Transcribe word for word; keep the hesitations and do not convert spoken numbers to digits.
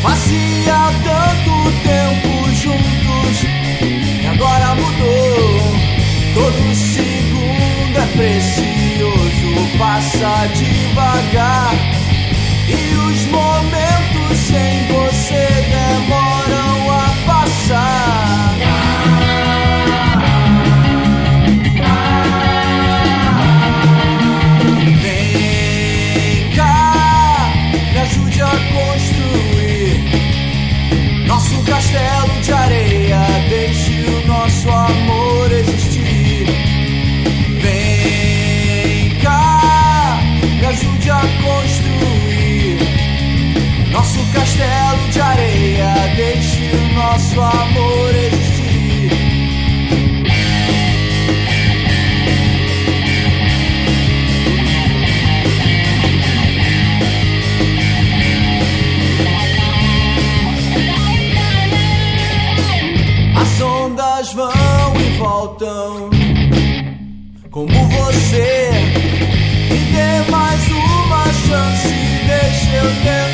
Fazia tanto tempo juntos e agora mudou. Todo segundo é precioso, passa devagar. E os momentos sem você demoram a passar. Vem cá, me ajude a construir nosso castelo de areia, deixe o nosso amor existir. Vem cá, me ajude a construir nosso castelo de areia, deixe o nosso amor existir. As ondas vão e voltam, como você. Me dê mais uma chance, deixa eu tentar.